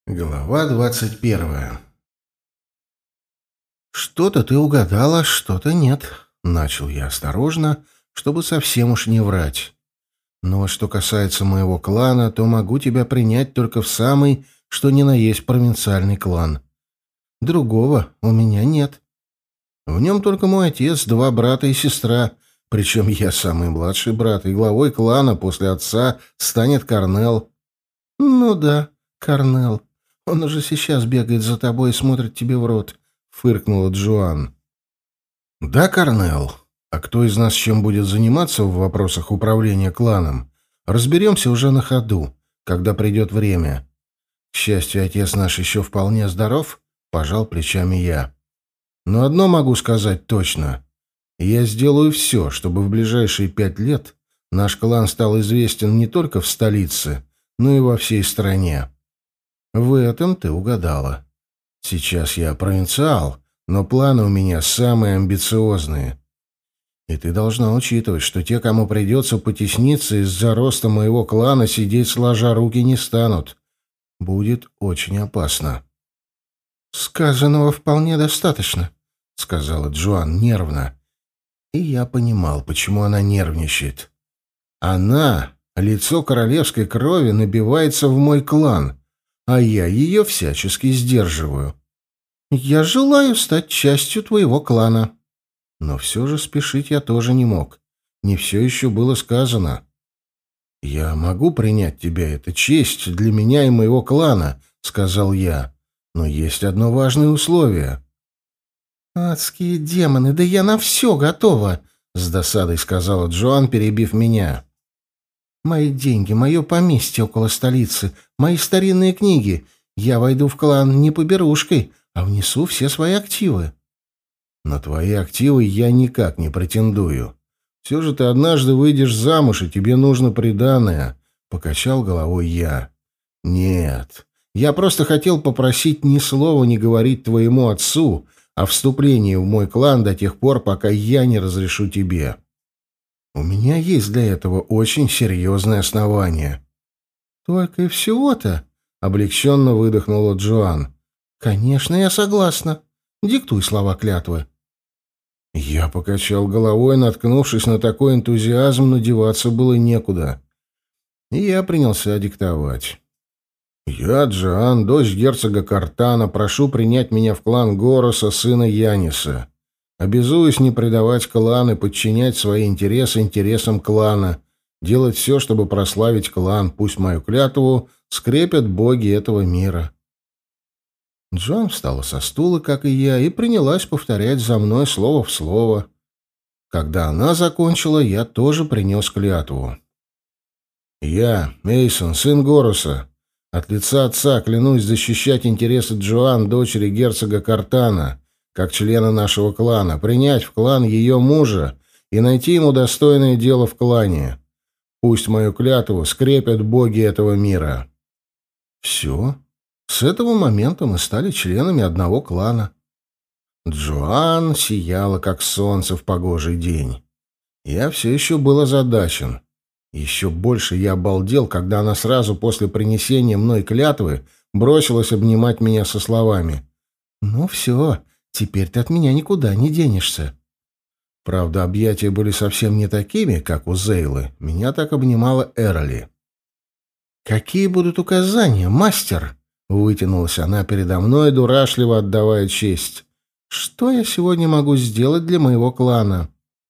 Глава 21. «Что-то ты угадала, что-то нет», — начал я осторожно, чтобы совсем уж не врать. «Но что касается моего клана, то могу тебя принять только в самый, что ни на есть провинциальный клан. Другого у меня нет. В нем только мой отец, два брата и сестра, причем я самый младший брат, и главой клана после отца станет Корнел». «Ну да, Корнел. Он уже сейчас бегает за тобой и смотрит тебе в рот», — фыркнула Джоан. «Да, Корнел. А кто из нас чем будет заниматься в вопросах управления кланом? Разберемся уже на ходу, когда придет время. К счастью, отец наш еще вполне здоров», — пожал плечами я. «Но одно могу сказать точно. Я сделаю все, чтобы в ближайшие 5 лет наш клан стал известен не только в столице, но и во всей стране». В этом ты угадала. Сейчас я провинциал, но планы у меня самые амбициозные. И ты должна учитывать, что те, кому придется потесниться из-за роста моего клана, сидеть сложа руки не станут. Будет очень опасно. «Сказанного вполне достаточно», — сказала Джоан нервно. И я понимал, почему она нервничает. Она, лицо королевской крови, набивается в мой клан, а я ее всячески сдерживаю. Я желаю стать частью твоего клана. Но все же спешить я тоже не мог. Не все еще было сказано. «Я могу принять тебя, это честь для меня и моего клана», — сказал я. «Но есть одно важное условие». «Адские демоны, да я на все готова», — с досадой сказала Джоан, перебив меня. «Мои деньги, мое поместье около столицы, мои старинные книги. Я войду в клан не поберушкой, а внесу все свои активы». «На твои активы я никак не претендую. Все же ты однажды выйдешь замуж, и тебе нужно приданое», — покачал головой я. «Нет, я просто хотел попросить ни слова не говорить твоему отцу о вступлении в мой клан до тех пор, пока я не разрешу тебе. У меня есть для этого очень серьезное основание». «Только и всего-то?» — облегченно выдохнула Джоан. «Конечно, я согласна. Диктуй слова клятвы». Я покачал головой, наткнувшись на такой энтузиазм, но деваться было некуда. И я принялся диктовать. «Я, Джоан, дочь герцога Картана, прошу принять меня в клан Гороса, сына Яниса. Обязуюсь не предавать клан и подчинять свои интересы интересам клана, делать все, чтобы прославить клан, пусть мою клятву скрепят боги этого мира». Джоан встала со стула, как и я, и принялась повторять за мной слово в слово. Когда она закончила, я тоже принес клятву. «Я, Мейсон, сын Гороса, от лица отца клянусь защищать интересы Джоан, дочери герцога Картана, как члена нашего клана, принять в клан ее мужа и найти ему достойное дело в клане. Пусть мою клятву скрепят боги этого мира». Все. С этого момента мы стали членами одного клана. Джоан сияла, как солнце в погожий день. Я все еще был озадачен. Еще больше я обалдел, когда она сразу после принесения мной клятвы бросилась обнимать меня со словами: «Ну все, теперь ты от меня никуда не денешься». Правда, объятия были совсем не такими, как у Зейлы. Меня так обнимала Эроли. «Какие будут указания, мастер?» — вытянулась она передо мной, дурашливо отдавая честь. «Что я сегодня могу сделать для моего клана?»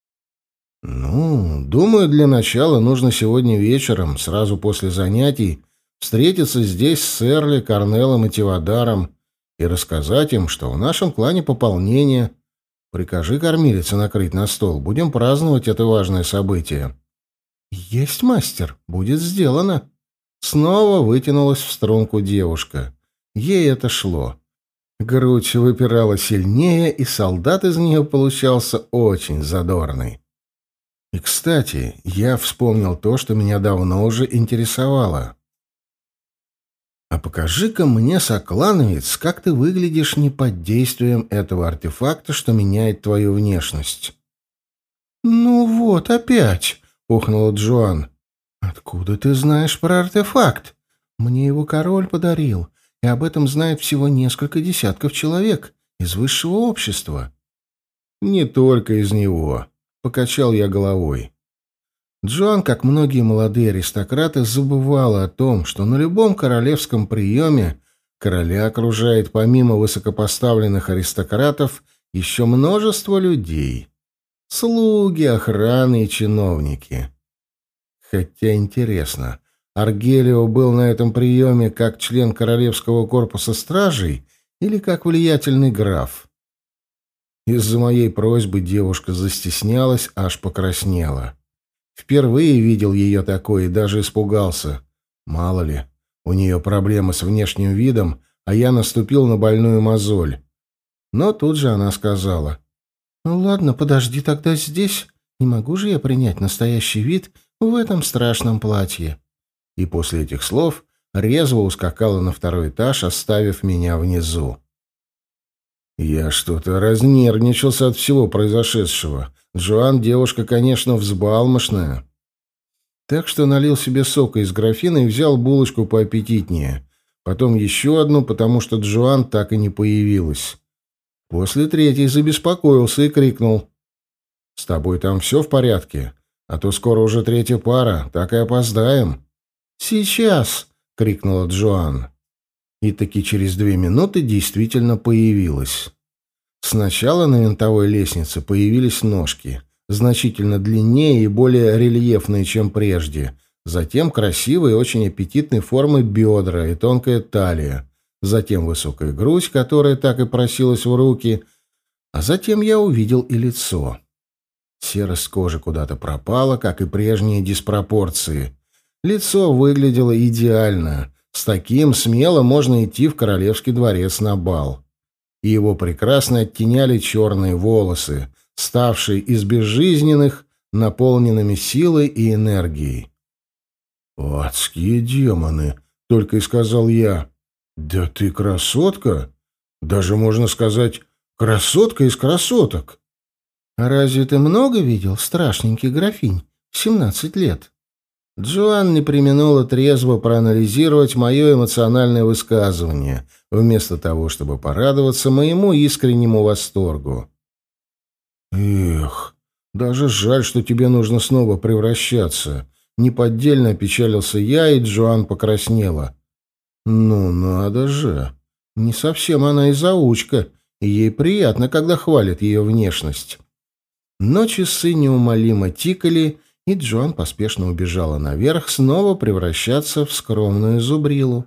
«Ну, думаю, для начала нужно сегодня вечером, сразу после занятий, встретиться здесь с Эрли, Корнелом и Тивадаром и рассказать им, что в нашем клане пополнение. Прикажи кормилице накрыть на стол, будем праздновать это важное событие». «Есть, мастер, будет сделано». Снова вытянулась в струнку девушка. Ей это шло. Грудь выпирала сильнее, и солдат из нее получался очень задорный. И, кстати, я вспомнил то, что меня давно уже интересовало. «А покажи-ка мне, соклановец, как ты выглядишь не под действием этого артефакта, что меняет твою внешность». «Ну вот, опять!» — ухнула Джоан. «Откуда ты знаешь про артефакт? Мне его король подарил. и об этом знает всего несколько десятков человек из высшего общества». «Не только из него», — покачал я головой. Джоан, как многие молодые аристократы, забывала о том, что на любом королевском приеме короля окружает помимо высокопоставленных аристократов еще множество людей. Слуги, охраны и чиновники. Хотя интересно, Аргелио был на этом приеме как член Королевского корпуса стражей или как влиятельный граф? Из-за моей просьбы девушка застеснялась, аж покраснела. Впервые видел ее такой и даже испугался. Мало ли, у нее проблемы с внешним видом, а я наступил на больную мозоль. Но тут же она сказала: «Ну ладно, подожди тогда здесь. Не могу же я принять настоящий вид в этом страшном платье». И после этих слов резво ускакала на второй этаж, оставив меня внизу. Я что-то разнервничался от всего произошедшего. Джоан девушка, конечно, взбалмошная. Так что налил себе сока из графина и взял булочку поаппетитнее. Потом еще одну, потому что Джоан так и не появилась. После третьей забеспокоился и крикнул: «С тобой там все в порядке? А то скоро уже третья пара, так и опоздаем». «Сейчас!» — крикнула Джоан. И таки через 2 минуты действительно появилась. Сначала на винтовой лестнице появились ножки, значительно длиннее и более рельефные, чем прежде. Затем красивые и очень аппетитной формы бедра и тонкая талия. Затем высокая грудь, которая так и просилась в руки. А затем я увидел и лицо. Серость кожи куда-то пропала, как и прежние диспропорции. Лицо выглядело идеально. С таким смело можно идти в королевский дворец на бал. И его прекрасно оттеняли черные волосы, ставшие из безжизненных, наполненными силой и энергией. «Адские демоны!» — только и сказал я. «Да ты красотка! Даже, можно сказать, красотка из красоток!» «А разве ты много видел, страшненький графинь, в 17 лет?» Джоан не преминула трезво проанализировать мое эмоциональное высказывание, вместо того, чтобы порадоваться моему искреннему восторгу. «Эх, даже жаль, что тебе нужно снова превращаться». Неподдельно опечалился я, и Джоан покраснела. «Ну надо же! Не совсем она и заучка, и ей приятно, когда хвалят ее внешность». Но часы неумолимо тикали, и Джоан поспешно убежала наверх, снова превращаться в скромную зубрилу.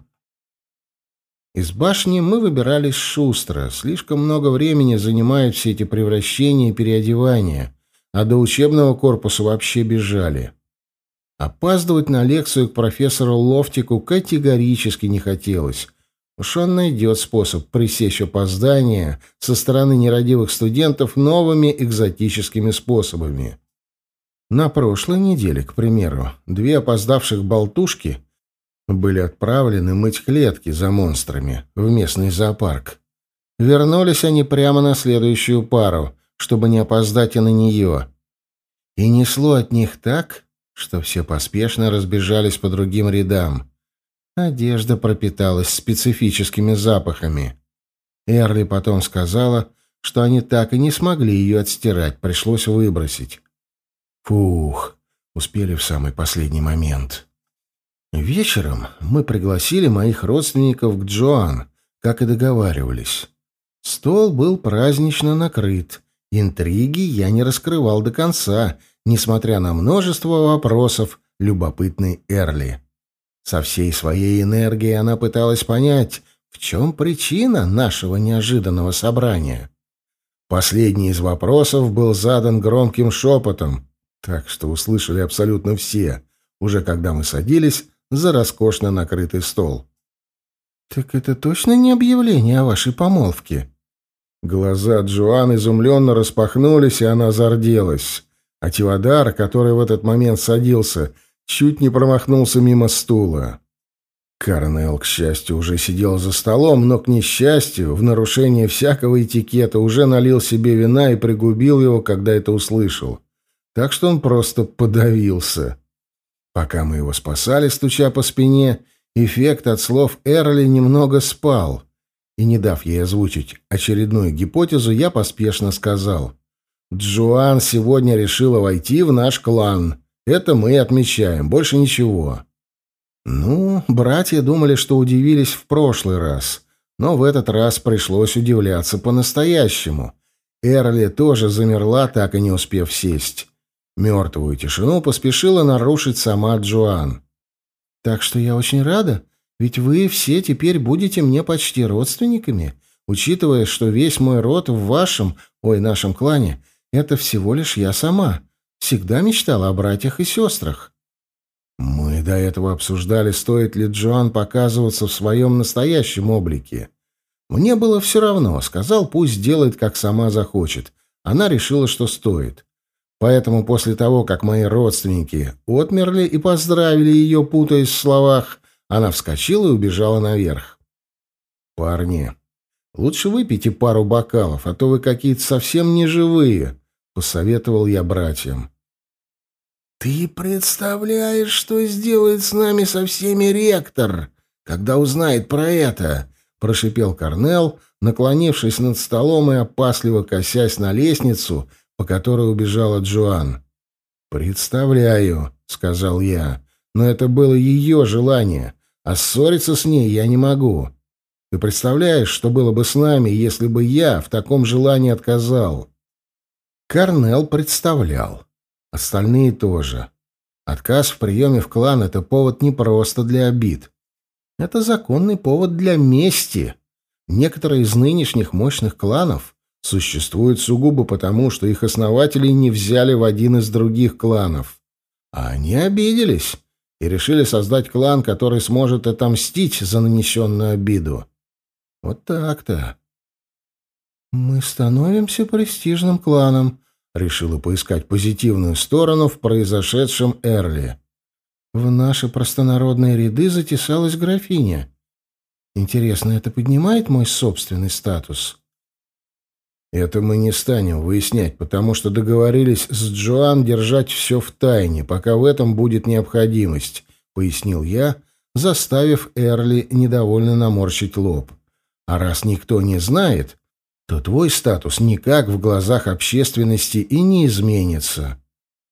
Из башни мы выбирались шустро, слишком много времени занимают все эти превращения и переодевания, а до учебного корпуса вообще бежали. Опаздывать на лекцию к профессору Лофтику категорически не хотелось. Уж он найдет способ пресечь опоздание со стороны нерадивых студентов новыми экзотическими способами. На прошлой неделе, к примеру, 2 опоздавших болтушки были отправлены мыть клетки за монстрами в местный зоопарк. Вернулись они прямо на следующую пару, чтобы не опоздать и на нее. И несло от них так, что все поспешно разбежались по другим рядам. Одежда пропиталась специфическими запахами. Эрли потом сказала, что они так и не смогли ее отстирать, пришлось выбросить. Фух, успели в самый последний момент. Вечером мы пригласили моих родственников к Джоан, как и договаривались. Стол был празднично накрыт. Интриги я не раскрывал до конца, несмотря на множество вопросов любопытной Эрли. Со всей своей энергией она пыталась понять, в чем причина нашего неожиданного собрания. Последний из вопросов был задан громким шепотом, так что услышали абсолютно все, уже когда мы садились за роскошно накрытый стол. «Так это точно не объявление о вашей помолвке?» Глаза Джоан изумленно распахнулись, и она зарделась. А Тивадар, который в этот момент садился, чуть не промахнулся мимо стула. Карнел, к счастью, уже сидел за столом, но, к несчастью, в нарушение всякого этикета уже налил себе вина и пригубил его, когда это услышал. Так что он просто подавился. Пока мы его спасали, стуча по спине, эффект от слов Эрли немного спал. И, не дав ей озвучить очередную гипотезу, я поспешно сказал: «Джоан сегодня решила войти в наш клан. Это мы отмечаем, больше ничего». Ну, братья думали, что удивились в прошлый раз, но в этот раз пришлось удивляться по-настоящему. Эрли тоже замерла, так и не успев сесть. Мертвую тишину поспешила нарушить сама Джоан. «Так что я очень рада, ведь вы все теперь будете мне почти родственниками, учитывая, что весь мой род в нашем клане, это всего лишь я сама. Всегда мечтала о братьях и сестрах». Мы до этого обсуждали, стоит ли Джоан показываться в своем настоящем облике. Мне было все равно, сказал, пусть делает, как сама захочет. Она решила, что стоит. Поэтому после того, как мои родственники отмерли и поздравили ее, путаясь в словах, она вскочила и убежала наверх. «Парни, лучше выпейте пару бокалов, а то вы какие-то совсем неживые», — посоветовал я братьям. «Ты представляешь, что сделает с нами со всеми ректор, когда узнает про это?» — прошипел Корнел, наклонившись над столом и опасливо косясь на лестницу, по которой убежала Джоан. «Представляю», — сказал я, — «но это было ее желание, а ссориться с ней я не могу. Ты представляешь, что было бы с нами, если бы я в таком желании отказал?» Корнел представлял. Остальные тоже. Отказ в приеме в клан — это повод не просто для обид. Это законный повод для мести. Некоторые из нынешних мощных кланов существуют сугубо потому, что их основатели не взяли в один из других кланов. А они обиделись и решили создать клан, который сможет отомстить за нанесенную обиду. Вот так-то. «Мы становимся престижным кланом», — решила поискать позитивную сторону в произошедшем Эрли. «В наши простонародные ряды затесалась графиня. Интересно, это поднимает мой собственный статус?» «Это мы не станем выяснять, потому что договорились с Джоан держать все в тайне, пока в этом будет необходимость», — пояснил я, заставив Эрли недовольно наморщить лоб. «А раз никто не знает, то твой статус никак в глазах общественности и не изменится».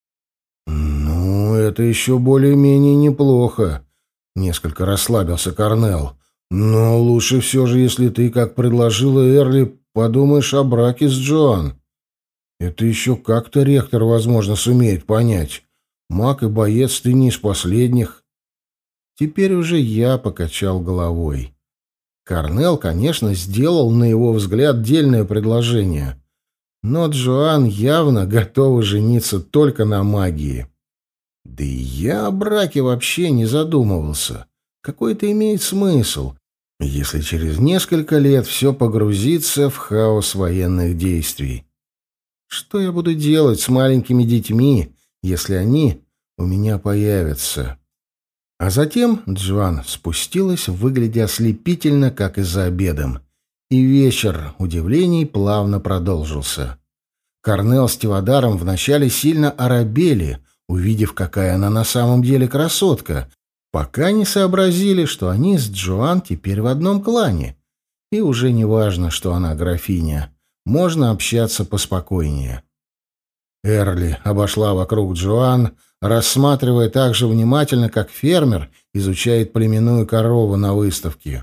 «Ну, это еще более-менее неплохо», — несколько расслабился Корнел. «Но лучше все же, если ты, как предложила Эрли, подумаешь о браке с Джоан. Это еще как-то ректор, возможно, сумеет понять. Маг и боец ты не из последних». Теперь уже я покачал головой. Корнел, конечно, сделал, на его взгляд, дельное предложение. Но Джоан явно готова жениться только на магии. Да и я о браке вообще не задумывался. Какой это имеет смысл, если через несколько лет все погрузится в хаос военных действий? Что я буду делать с маленькими детьми, если они у меня появятся? А затем Джоан спустилась, выглядя ослепительно, как и за обедом. И вечер удивлений плавно продолжился. Корнел с Тивадаром вначале сильно оробели, увидев, какая она на самом деле красотка, пока не сообразили, что они с Джоан теперь в одном клане. И уже не важно, что она графиня. Можно общаться поспокойнее. Эрли обошла вокруг Джоан, рассматривая так же внимательно, как фермер изучает племенную корову на выставке.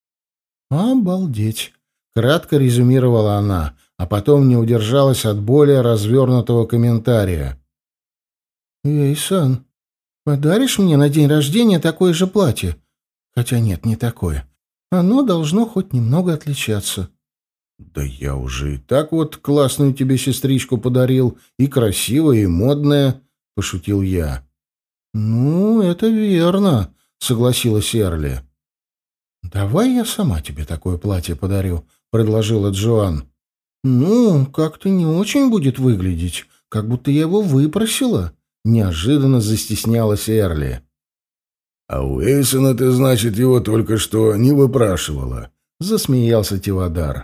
«Обалдеть!» — кратко резюмировала она, а потом не удержалась от более развернутого комментария. «Эйсан, подаришь мне на день рождения такое же платье? Хотя нет, не такое. Оно должно хоть немного отличаться». «Да я уже и так вот классную тебе сестричку подарил, и красивая, и модная», — пошутил я. «Ну, это верно», — согласилась Эрли. «Давай я сама тебе такое платье подарю», — предложила Джоан. «Ну, как-то не очень будет выглядеть, как будто я его выпросила», — неожиданно застеснялась Эрли. «А у Эйсона ты, значит, его только что не выпрашивала», — засмеялся Тивадар.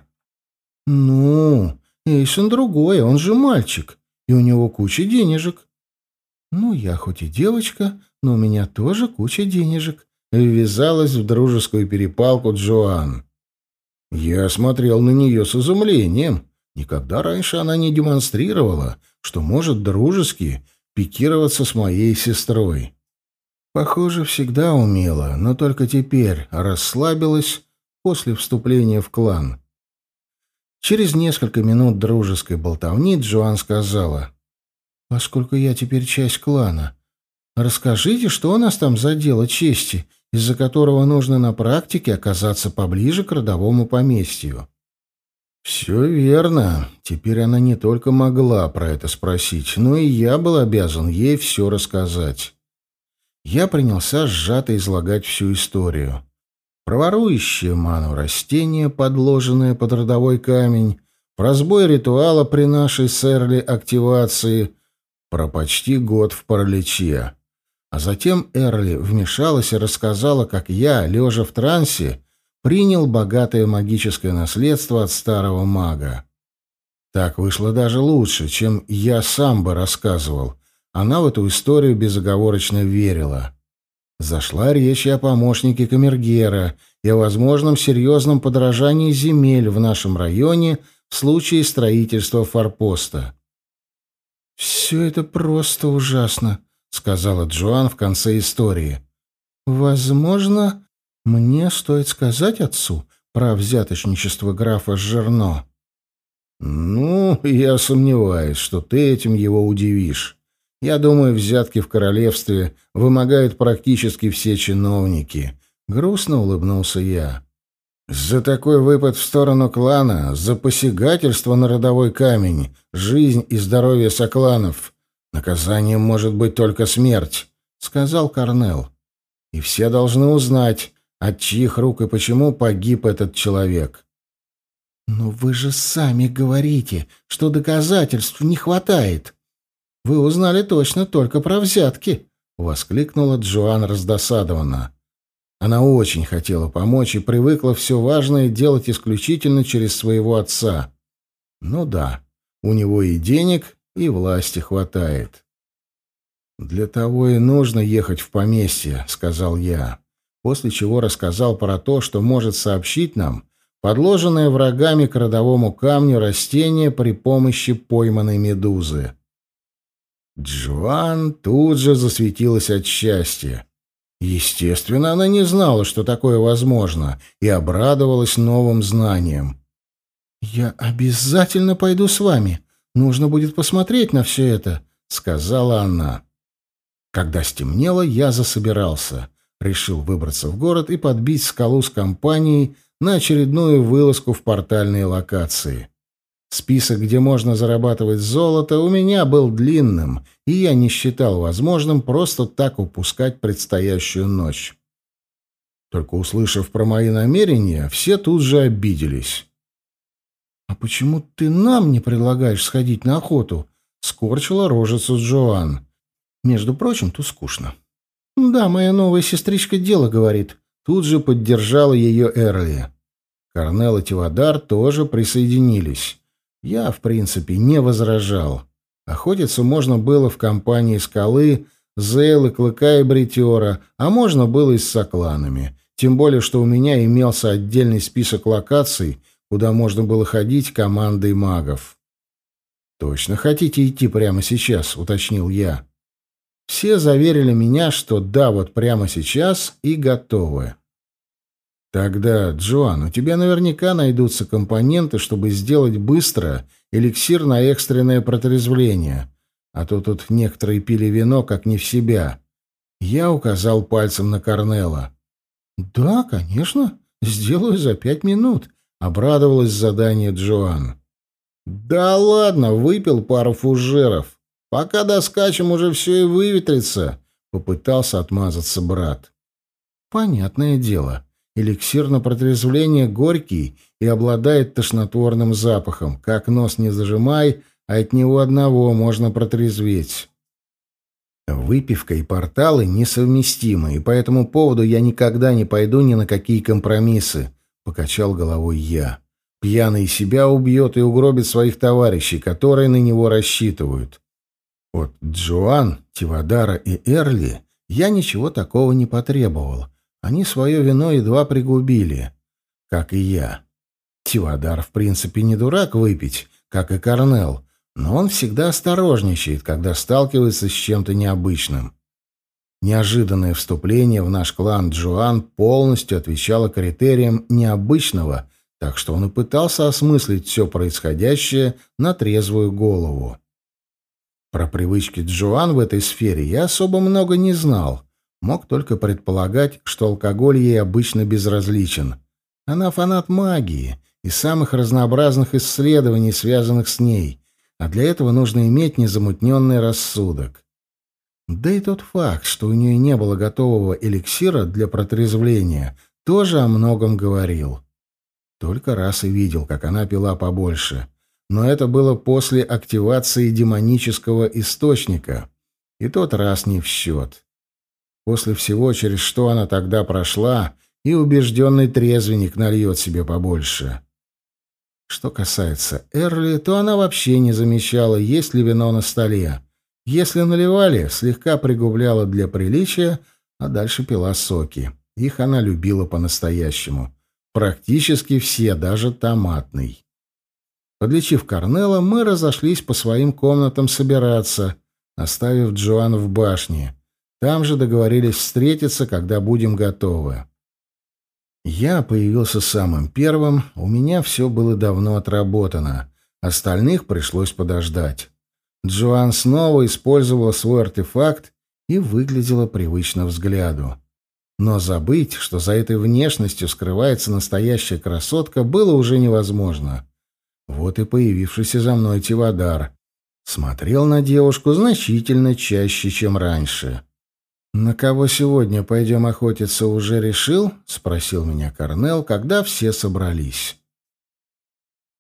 «Ну, Эйсон другой, он же мальчик, и у него куча денежек». «Ну, я хоть и девочка, но у меня тоже куча денежек», — ввязалась в дружескую перепалку Джоан. Я смотрел на нее с изумлением. Никогда раньше она не демонстрировала, что может дружески пикироваться с моей сестрой. Похоже, всегда умела, но только теперь расслабилась после вступления в клан. Через несколько минут дружеской болтовни Джоан сказала: «Поскольку я теперь часть клана, расскажите, что у нас там за дело чести, из-за которого нужно на практике оказаться поближе к родовому поместью». Все верно. Теперь она не только могла про это спросить, но и я был обязан ей все рассказать. Я принялся сжато излагать всю историю. Про ворующее ману растение, подложенное под родовой камень, про сбой ритуала при нашей с Эрли активации, про почти год в параличе. А затем Эрли вмешалась и рассказала, как я, лежа в трансе, принял богатое магическое наследство от старого мага. Так вышло даже лучше, чем я сам бы рассказывал. Она в эту историю безоговорочно верила. Зашла речь и о помощнике камергера, и о возможном серьезном подорожании земель в нашем районе в случае строительства форпоста. «Все это просто ужасно», — сказала Джоан в конце истории. «Возможно, мне стоит сказать отцу про взяточничество графа Жерно». «Ну, я сомневаюсь, что ты этим его удивишь. Я думаю, взятки в королевстве вымогают практически все чиновники», — грустно улыбнулся я. «За такой выпад в сторону клана, за посягательство на родовой камень, жизнь и здоровье сокланов наказанием может быть только смерть», — сказал Корнел. «И все должны узнать, от чьих рук и почему погиб этот человек». «Но вы же сами говорите, что доказательств не хватает. Вы узнали точно только про взятки», — воскликнула Джоан раздосадованно. Она очень хотела помочь и привыкла все важное делать исключительно через своего отца. Ну да, у него и денег, и власти хватает. «Для того и нужно ехать в поместье», — сказал я, после чего рассказал про то, что может сообщить нам подложенное врагами к родовому камню растение при помощи пойманной медузы. Джоан тут же засветилась от счастья. Естественно, она не знала, что такое возможно, и обрадовалась новым знаниям. «Я обязательно пойду с вами. Нужно будет посмотреть на все это», — сказала она. Когда стемнело, я засобирался. Решил выбраться в город и подбить скалу с компанией на очередную вылазку в портальные локации. Список, где можно зарабатывать золото, у меня был длинным, и я не считал возможным просто так упускать предстоящую ночь. Только услышав про мои намерения, все тут же обиделись. «А почему ты нам не предлагаешь сходить на охоту?» — скорчила рожицу Джоан. «Между прочим, тут скучно». «Да, моя новая сестричка дело говорит». Тут же поддержала ее Эрли. Корнел и Тивадар тоже присоединились. Я, в принципе, не возражал. Охотиться можно было в компании Скалы, Зейлы, Клыка и Бритера, а можно было и с сокланами. Тем более, что у меня имелся отдельный список локаций, куда можно было ходить командой магов. «Точно хотите идти прямо сейчас?» — уточнил я. Все заверили меня, что да, вот прямо сейчас и готовы. «Тогда, Джоан, у тебя наверняка найдутся компоненты, чтобы сделать быстро эликсир на экстренное протрезвление. А то тут некоторые пили вино, как не в себя». Я указал пальцем на Корнела. «Да, конечно, сделаю за 5 минут», — обрадовалась заданию Джоан. «Да ладно, выпил пару фужеров. Пока доскачем, уже все и выветрится», — попытался отмазаться брат. «Понятное дело. Эликсир на протрезвление горький и обладает тошнотворным запахом. Как нос не зажимай, а от него одного можно протрезветь». Выпивка и порталы несовместимы, и по этому поводу я никогда не пойду ни на какие компромиссы, — покачал головой я. Пьяный себя убьет и угробит своих товарищей, которые на него рассчитывают. От Джоан, Тивадара и Эрли я ничего такого не потребовал. Они свое вино едва пригубили, как и я. Тивадар, в принципе, не дурак выпить, как и Корнел, но он всегда осторожничает, когда сталкивается с чем-то необычным. Неожиданное вступление в наш клан Джоан полностью отвечало критериям необычного, так что он и пытался осмыслить все происходящее на трезвую голову. Про привычки Джоан в этой сфере я особо много не знал, мог только предполагать, что алкоголь ей обычно безразличен. Она фанат магии и самых разнообразных исследований, связанных с ней, а для этого нужно иметь незамутненный рассудок. Да и тот факт, что у нее не было готового эликсира для протрезвления, тоже о многом говорил. Только раз и видел, как она пила побольше. Но это было после активации демонического источника, и тот раз не в счет. После всего, через что она тогда прошла, и убежденный трезвенник нальет себе побольше. Что касается Эрли, то она вообще не замечала, есть ли вино на столе. Если наливали, слегка пригубляла для приличия, а дальше пила соки. Их она любила по-настоящему. Практически все, даже томатный. Подлечив Корнела, мы разошлись по своим комнатам собираться, оставив Джоан в башне. Там же договорились встретиться, когда будем готовы. Я появился самым первым, у меня все было давно отработано. Остальных пришлось подождать. Джоан снова использовала свой артефакт и выглядела привычно взгляду. Но забыть, что за этой внешностью скрывается настоящая красотка, было уже невозможно. Вот и появившийся за мной Тивадар смотрел на девушку значительно чаще, чем раньше. «На кого сегодня пойдем охотиться, уже решил?» — спросил меня Корнел, когда все собрались.